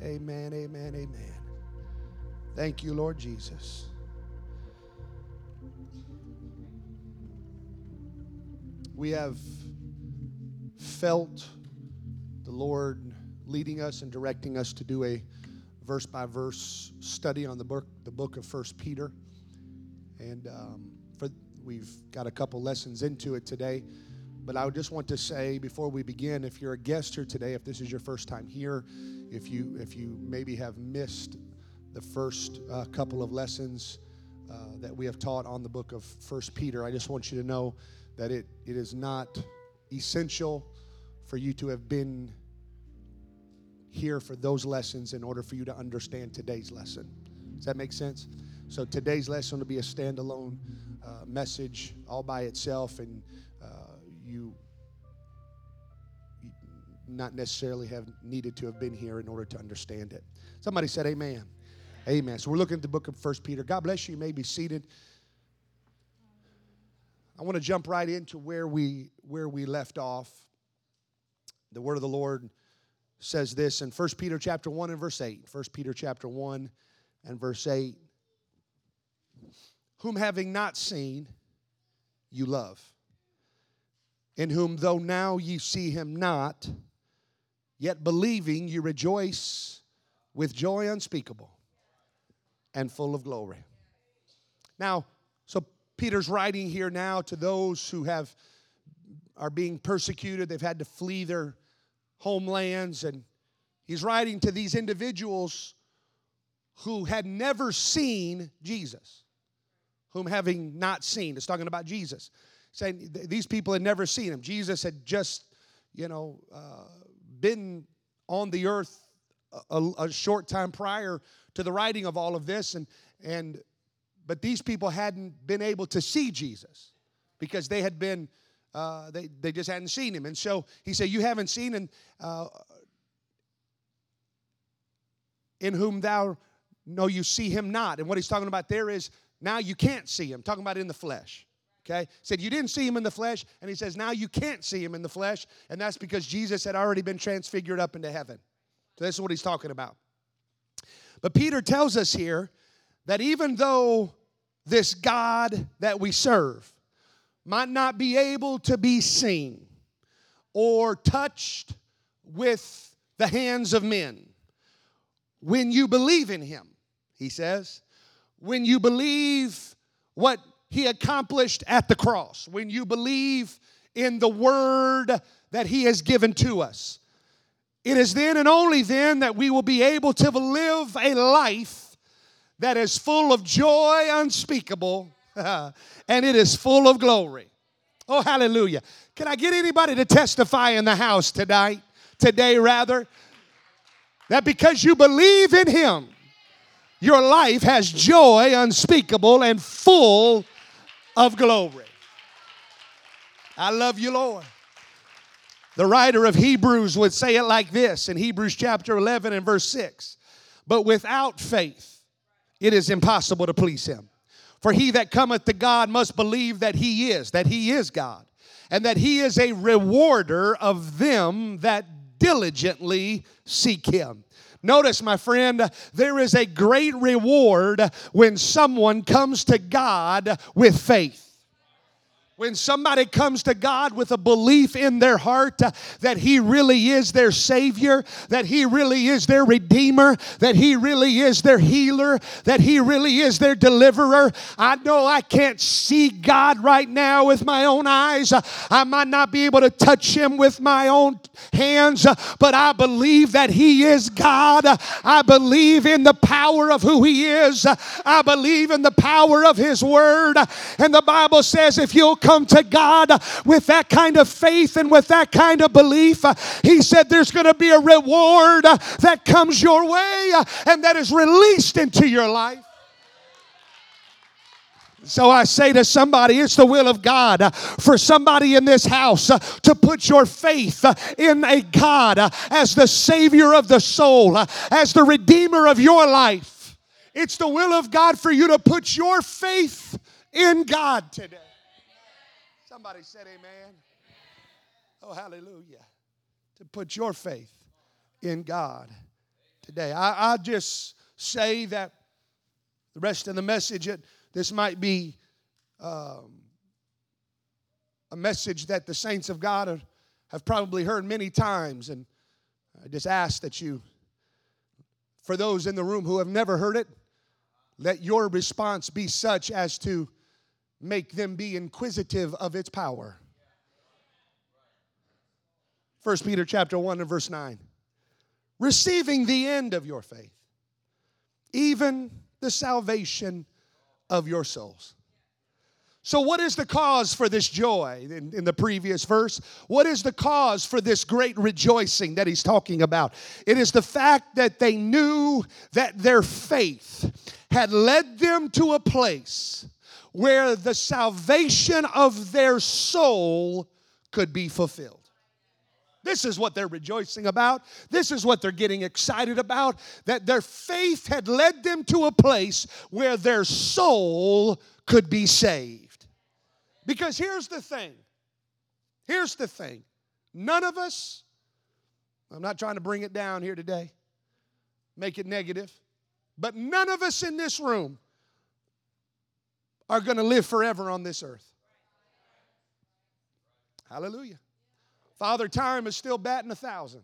Amen, amen, amen. Thank you, Lord Jesus. We have felt the Lord leading us and directing us to do a verse-by-verse study on the book of 1 Peter. And we've got a couple lessons into it today. But I just want to say before we begin, if you're a guest here today, if this is your first time here, if you maybe have missed the first couple of lessons that we have taught on the book of 1 Peter, I just want you to know that it is not essential for you to have been here for those lessons in order for you to understand today's lesson. Does that make sense? So today's lesson will be a standalone message all by itself, and you not necessarily have needed to have been here in order to understand it. Somebody said amen. Amen. So we're looking at the book of 1 Peter. God bless you. You may be seated. I want to jump right into where we left off. The word of the Lord says this in 1 Peter chapter 1 and verse 8. 1 Peter chapter 1 and verse 8. Whom having not seen, you love. In whom though now ye see him not, yet believing you rejoice with joy unspeakable and full of glory. Now, so Peter's writing here now to those who are being persecuted. They've had to flee their homelands, and he's writing to these individuals who had never seen Jesus. Whom having not seen. It's talking about Jesus. Saying these people had never seen him. Jesus had just, been on the earth a short time prior to the writing of all of this, but these people hadn't been able to see Jesus because they had been they just hadn't seen him. And so he said, "You haven't seen, and in whom thou know you see him not." And what he's talking about there is now you can't see him. Talking about in the flesh. Okay? He said you didn't see him in the flesh, and he says now you can't see him in the flesh, and that's because Jesus had already been transfigured up into heaven. So this is what he's talking about. But Peter tells us here that even though this God that we serve might not be able to be seen or touched with the hands of men, when you believe in him, he says, when you believe what he accomplished at the cross, when you believe in the word that he has given to us, it is then and only then that we will be able to live a life that is full of joy unspeakable and it is full of glory. Oh, hallelujah. Can I get anybody to testify in the house today, that because you believe in him, your life has joy unspeakable and full of glory. I love you, Lord. The writer of Hebrews would say it like this in Hebrews chapter 11 and verse 6. But without faith, it is impossible to please him. For he that cometh to God must believe that he is God, and that he is a rewarder of them that diligently seek him. Notice, my friend, there is a great reward when someone comes to God with faith. When somebody comes to God with a belief in their heart that he really is their Savior, that he really is their Redeemer, that he really is their healer, that he really is their deliverer. I know I can't see God right now with my own eyes. I might not be able to touch him with my own hands, but I believe that he is God. I believe in the power of who he is. I believe in the power of his word. And the Bible says if you'll come to God with that kind of faith and with that kind of belief, he said there's going to be a reward that comes your way and that is released into your life. So I say to somebody, it's the will of God for somebody in this house to put your faith in a God as the Savior of the soul, as the Redeemer of your life. It's the will of God for you to put your faith in God today. Somebody said amen. Oh, hallelujah. To put your faith in God today. I just say that the rest of the message, this might be a message that the saints of God have probably heard many times. And I just ask that you, for those in the room who have never heard it, let your response be such as to make them be inquisitive of its power. 1 Peter chapter 1 and verse 9. Receiving the end of your faith, even the salvation of your souls. So what is the cause for this joy in the previous verse? What is the cause for this great rejoicing that he's talking about? It is the fact that they knew that their faith had led them to a place where the salvation of their soul could be fulfilled. This is what they're rejoicing about. This is what they're getting excited about. That their faith had led them to a place where their soul could be saved. Because here's the thing. Here's the thing. None of us, I'm not trying to bring it down here today, make it negative, but none of us in this room are going to live forever on this earth. Hallelujah. Father Time is still batting 1,000.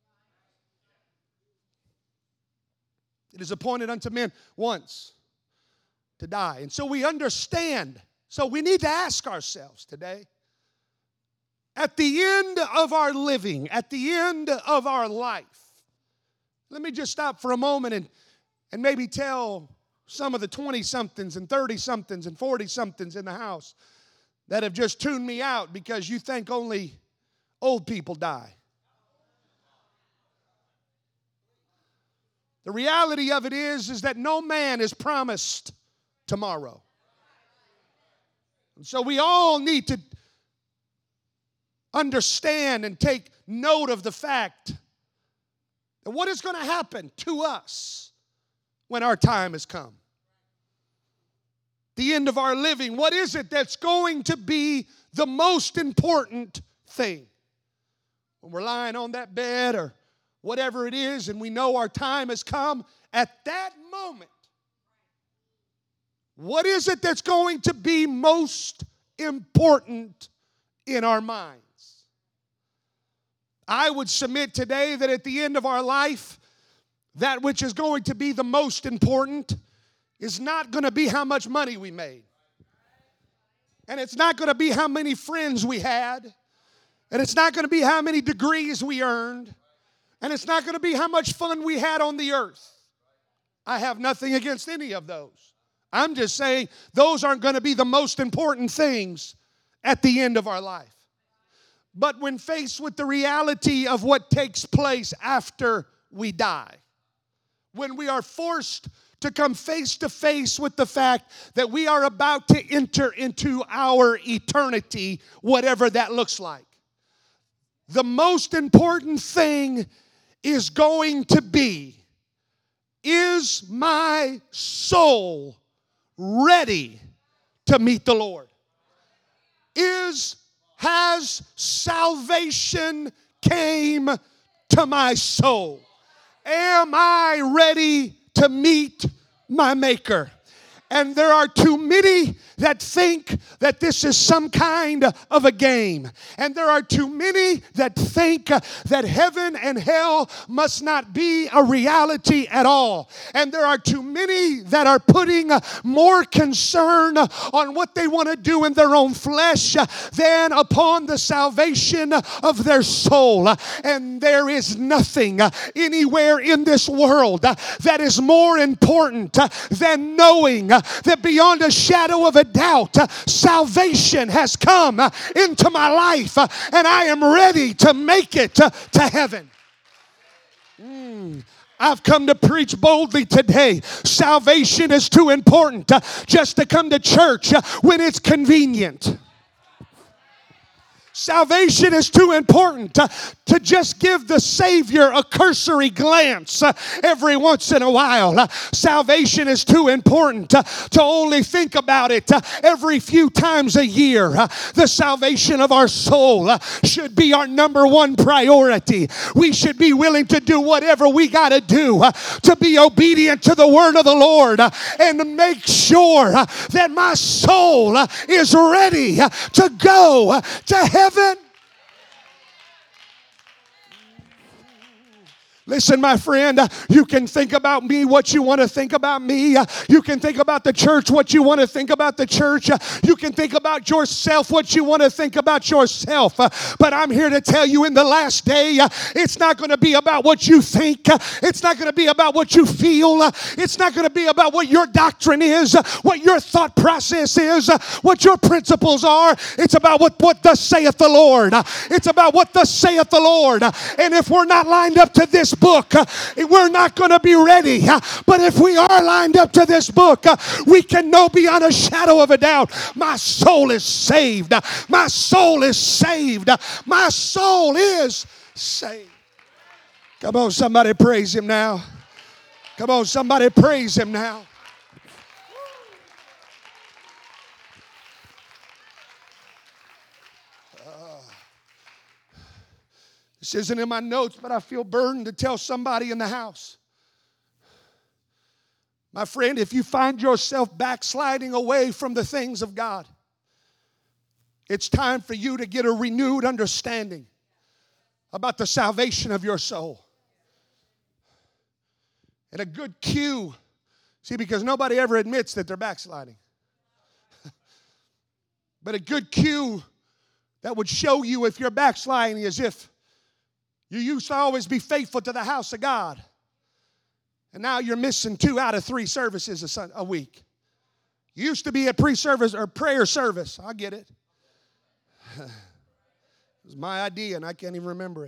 It is appointed unto men once to die. And so we understand. So we need to ask ourselves today, at the end of our living, at the end of our life, let me just stop for a moment and maybe tell some of the 20-somethings and 30-somethings and 40-somethings in the house that have just tuned me out because you think only old people die. The reality of it is that no man is promised tomorrow. And so we all need to understand and take note of the fact that what is going to happen to us when our time has come. The end of our living, what is it that's going to be the most important thing? When we're lying on that bed or whatever it is and we know our time has come, at that moment, what is it that's going to be most important in our minds? I would submit today that at the end of our life, that which is going to be the most important is not going to be how much money we made. And it's not going to be how many friends we had. And it's not going to be how many degrees we earned. And it's not going to be how much fun we had on the earth. I have nothing against any of those. I'm just saying those aren't going to be the most important things at the end of our life. But when faced with the reality of what takes place after we die, when we are forced to come face to face with the fact that we are about to enter into our eternity, whatever that looks like, the most important thing is going to be, is my soul ready to meet the Lord? Has salvation came to my soul? Am I ready to meet my Maker? And there are too many that think that this is some kind of a game. And there are too many that think that heaven and hell must not be a reality at all. And there are too many that are putting more concern on what they want to do in their own flesh than upon the salvation of their soul. And there is nothing anywhere in this world that is more important than knowing that beyond a shadow of a doubt, salvation has come into my life and I am ready to make it to heaven. I've come to preach boldly today. Salvation is too important just to come to church when it's convenient. Salvation is too important to just give the Savior a cursory glance every once in a while. Salvation is too important to only think about it every few times a year. The salvation of our soul should be our number one priority. We should be willing to do whatever we got to do to be obedient to the word of the Lord and make sure that my soul is ready to go to heaven. Listen, my friend, you can think about me what you want to think about me. You can think about the church what you want to think about the church. You can think about yourself what you want to think about yourself. But I'm here to tell you in the last day, it's not going to be about what you think. It's not going to be about what you feel. It's not going to be about what your doctrine is, what your thought process is, what your principles are. It's about what thus saith the Lord. It's about what thus saith the Lord. And if we're not lined up to this book, we're not going to be ready. But if we are lined up to this book, we can know beyond a shadow of a doubt, my soul is saved. My soul is saved. My soul is saved. Come on, somebody praise him now. Come on, somebody praise him now. This isn't in my notes, but I feel burdened to tell somebody in the house. My friend, if you find yourself backsliding away from the things of God, it's time for you to get a renewed understanding about the salvation of your soul. And a good cue, see, because nobody ever admits that they're backsliding. But a good cue that would show you if you're backsliding is if you used to always be faithful to the house of God, and now you're missing 2 out of 3 services a week. You used to be at pre-service or prayer service. I get it. It was my idea, and I can't even remember it.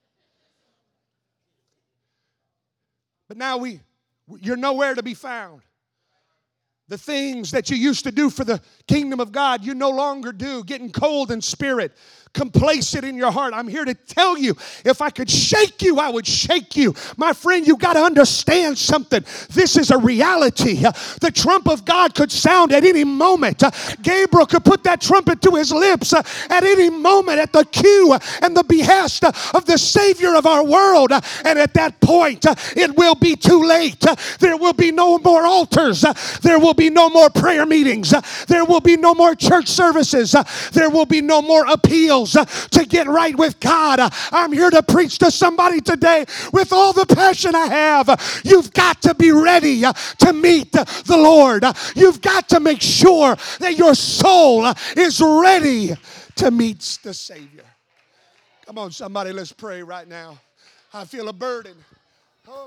But now you're nowhere to be found. The things that you used to do for the kingdom of God, you no longer do. Getting cold in spirit, complacent in your heart. I'm here to tell you, if I could shake you, I would shake you. My friend, you got to understand something. This is a reality. The trump of God could sound at any moment. Gabriel could put that trumpet to his lips at any moment at the cue and the behest of the Savior of our world. And at that point, it will be too late. There will be no more altars. There will be no more prayer meetings. There will be no more church services. There will be no more appeals to get right with God. I'm here to preach to somebody today with all the passion I have. You've got to be ready to meet the Lord. You've got to make sure that your soul is ready to meet the Savior. Come on, somebody, let's pray right now. I feel a burden. Oh.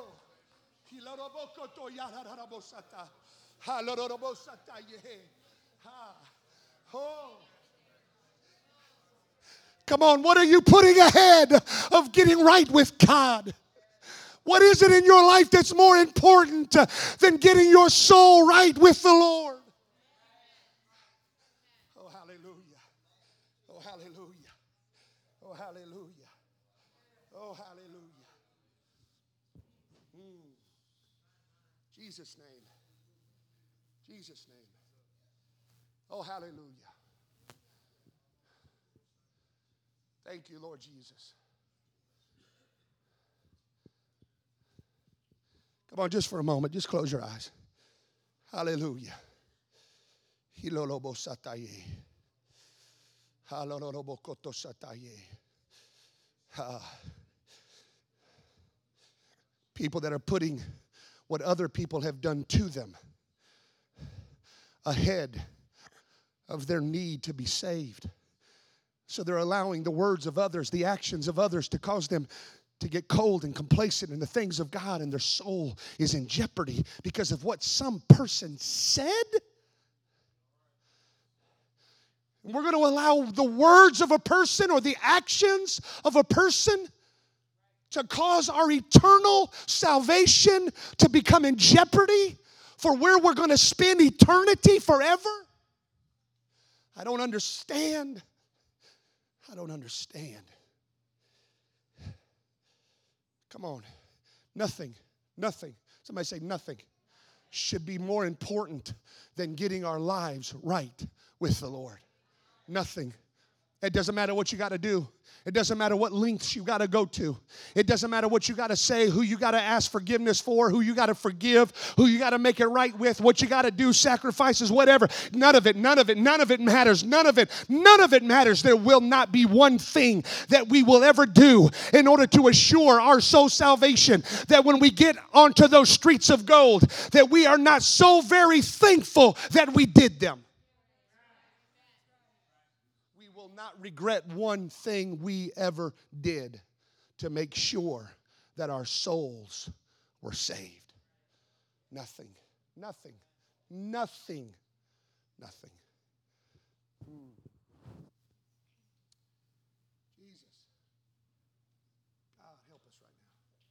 Oh. Come on, what are you putting ahead of getting right with God? What is it in your life that's more important than getting your soul right with the Lord? Oh, hallelujah. Oh, hallelujah. Oh, hallelujah. Oh, hallelujah. Jesus' name. Jesus' name. Oh, hallelujah. Thank you, Lord Jesus. Come on, just for a moment, just close your eyes. Hallelujah. People that are putting what other people have done to them ahead of their need to be saved. So they're allowing the words of others, the actions of others to cause them to get cold and complacent in the things of God, and their soul is in jeopardy because of what some person said. And we're going to allow the words of a person or the actions of a person to cause our eternal salvation to become in jeopardy for where we're going to spend eternity forever. I don't understand. I don't understand. Come on. Nothing. Somebody say nothing should be more important than getting our lives right with the Lord. Nothing. It doesn't matter what you got to do. It doesn't matter what lengths you got to go to. It doesn't matter what you got to say, who you got to ask forgiveness for, who you got to forgive, who you got to make it right with, what you got to do, sacrifices, whatever. None of it matters. None of it matters. There will not be one thing that we will ever do in order to assure our soul salvation, that when we get onto those streets of gold, that we are not so very thankful that we did them. Not regret one thing we ever did to make sure that our souls were saved. Nothing. Jesus. God, help us right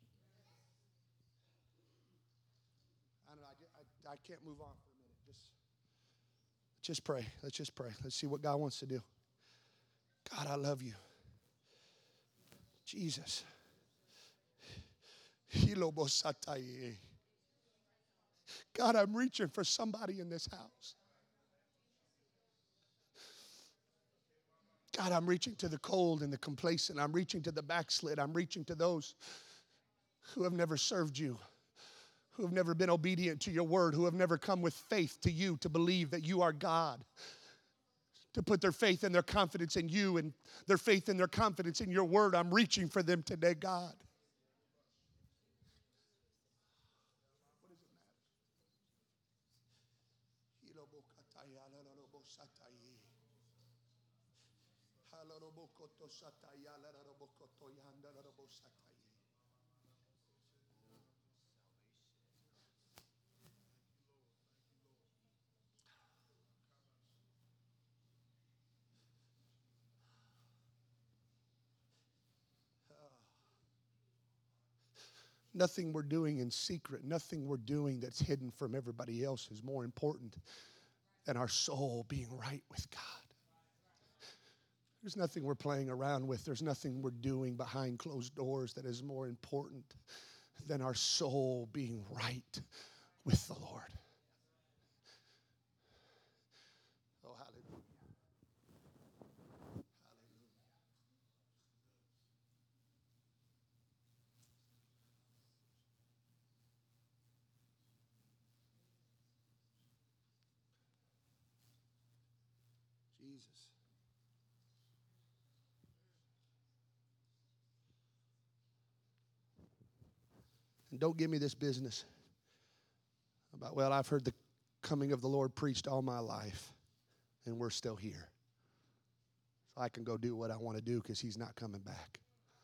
now. I don't know, I can't move on for a minute. Just pray. Let's just pray. Let's see what God wants to do. God, I love you. Jesus. God, I'm reaching for somebody in this house. God, I'm reaching to the cold and the complacent. I'm reaching to the backslid. I'm reaching to those who have never served you, who have never been obedient to your word, who have never come with faith to you to believe that you are God, to put their faith and their confidence in you and their faith and their confidence in your word. I'm reaching for them today, God. What does it matter? Nothing we're doing in secret, nothing we're doing that's hidden from everybody else is more important than our soul being right with God. There's nothing we're playing around with. There's nothing we're doing behind closed doors that is more important than our soul being right with the Lord. Oh, hallelujah. Jesus. And don't give me this business about, well, I've heard the coming of the Lord preached all my life, and we're still here. So I can go do what I want to do because he's not coming back.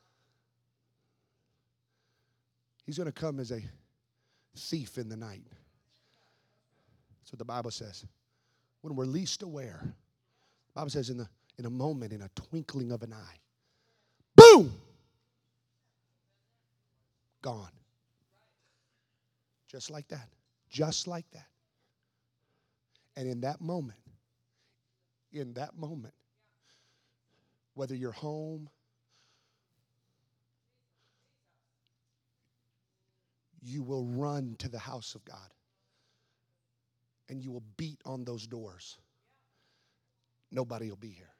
He's going to come as a thief in the night. That's what the Bible says. When we're least aware. The Bible says in a moment, in a twinkling of an eye. Boom! Gone. Just like that. Just like that. And in that moment, whether you're home, you will run to the house of God. And you will beat on those doors. Nobody will be here.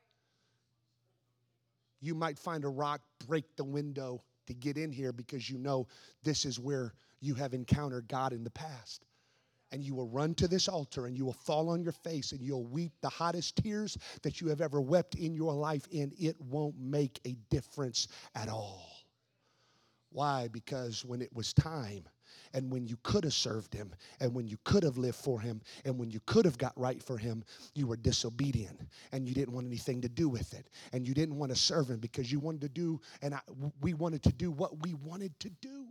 You might find a rock, break the window to get in here because you know this is where you have encountered God in the past. And you will run to this altar and you will fall on your face and you'll weep the hottest tears that you have ever wept in your life, and it won't make a difference at all. Why? Because when it was time, and when you could have served him, and when you could have lived for him, and when you could have got right for him, you were disobedient, and you didn't want anything to do with it, and you didn't want to serve him because you wanted to do, we wanted to do what we wanted to do.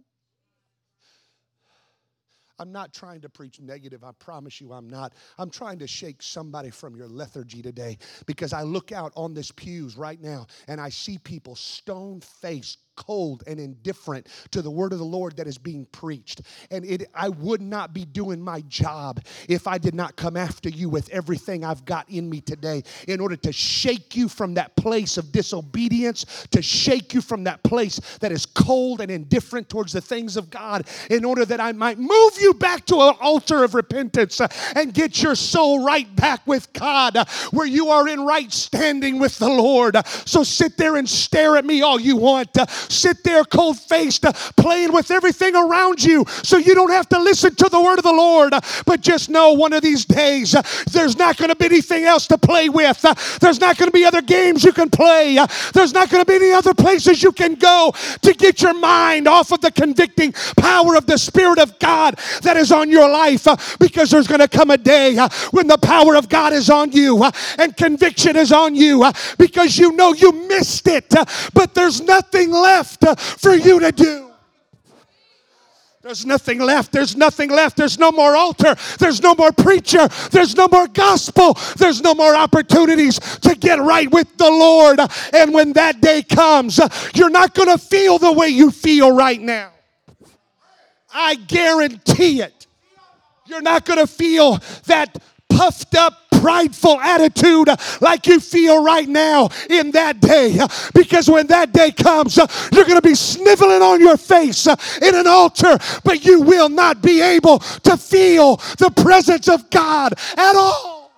I'm not trying to preach negative. I promise you I'm not. I'm trying to shake somebody from your lethargy today, because I look out on this pews right now and I see people stone-faced, cold and indifferent to the word of the Lord that is being preached. And I would not be doing my job if I did not come after you with everything I've got in me today in order to shake you from that place of disobedience, to shake you from that place that is cold and indifferent towards the things of God, in order that I might move you back to an altar of repentance and get your soul right back with God, where you are in right standing with the Lord. So sit there and stare at me all you want. Sit there cold-faced, playing with everything around you so you don't have to listen to the word of the Lord. But just know one of these days, there's not going to be anything else to play with. There's not going to be other games you can play. There's not going to be any other places you can go to get your mind off of the convicting power of the Spirit of God that is on your life, because there's going to come a day when the power of God is on you and conviction is on you, because you know you missed it, but there's nothing left for you to do. There's nothing left. There's nothing left. There's no more altar. There's no more preacher. There's no more gospel. There's no more opportunities to get right with the Lord. And when that day comes, you're not going to feel the way you feel right now. I guarantee it. You're not going to feel that puffed up, prideful attitude like you feel right now in that day. Because when that day comes, you're going to be sniveling on your face in an altar, but you will not be able to feel the presence of God at all.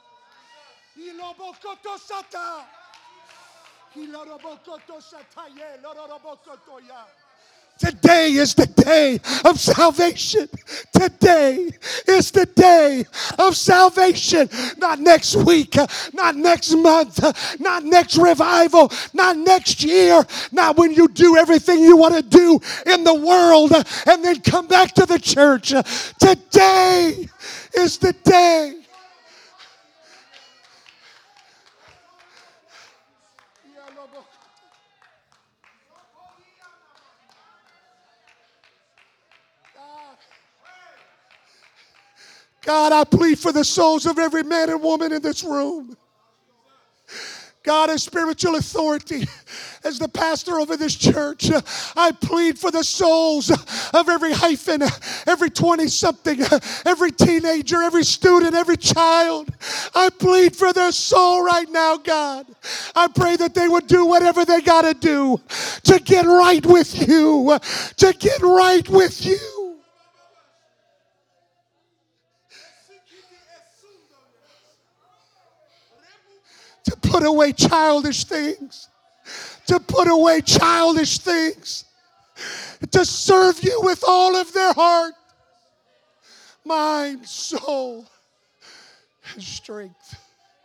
Today is the day of salvation. Today is the day of salvation. Not next week, not next month, not next revival, not next year, not when you do everything you want to do in the world and then come back to the church. Today is the day. God, I plead for the souls of every man and woman in this room. God, as spiritual authority, as the pastor over this church, I plead for the souls of every hyphen, every 20-something, every teenager, every student, every child. I plead for their soul right now, God. I pray that they would do whatever they got to do to get right with you, to get right with you. To put away childish things. To put away childish things. To serve you with all of their heart, mind, soul, and strength.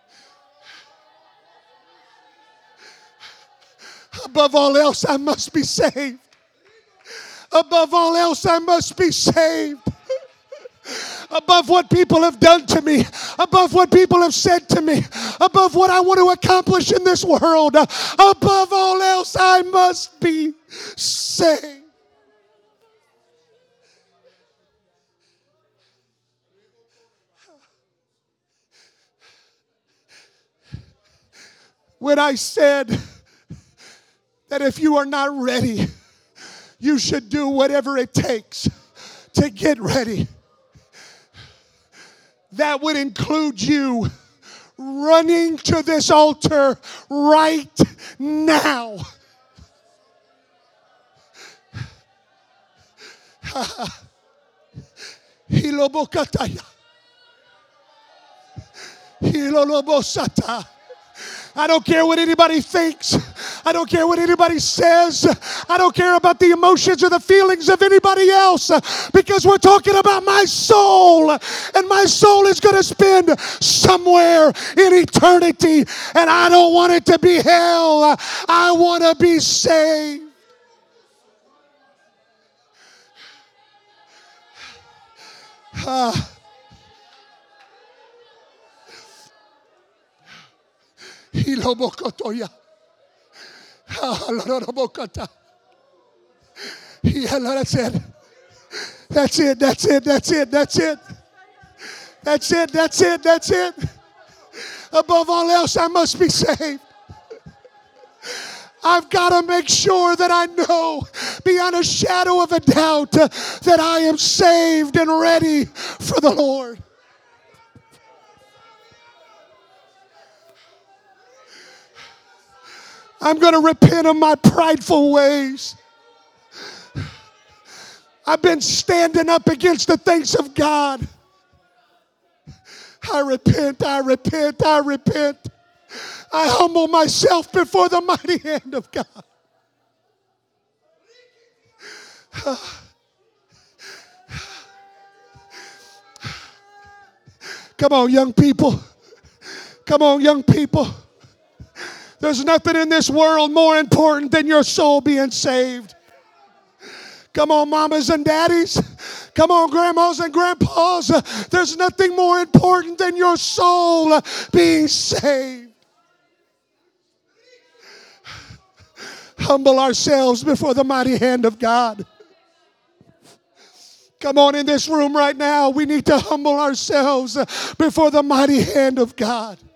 Above all else, I must be saved. Above all else, I must be saved. Above what people have done to me, above what people have said to me, above what I want to accomplish in this world, above all else, I must be saved. When I said that if you are not ready, you should do whatever it takes to get ready, that would include you running to this altar right now. I don't care what anybody thinks. I don't care what anybody says. I don't care about the emotions or the feelings of anybody else, because we're talking about my soul, and my soul is going to spend somewhere in eternity, and I don't want it to be hell. I want to be saved. That's it. That's it. That's it. That's it. That's it. That's it. That's it. That's it. Above all else, I must be saved. I've got to make sure that I know beyond a shadow of a doubt that I am saved and ready for the Lord. I'm going to repent of my prideful ways. I've been standing up against the things of God. I repent, I repent, I repent. I humble myself before the mighty hand of God. Come on, young people. Come on, young people. There's nothing in this world more important than your soul being saved. Come on, mamas and daddies. Come on, grandmas and grandpas. There's nothing more important than your soul being saved. Humble ourselves before the mighty hand of God. Come on, in this room right now, we need to humble ourselves before the mighty hand of God.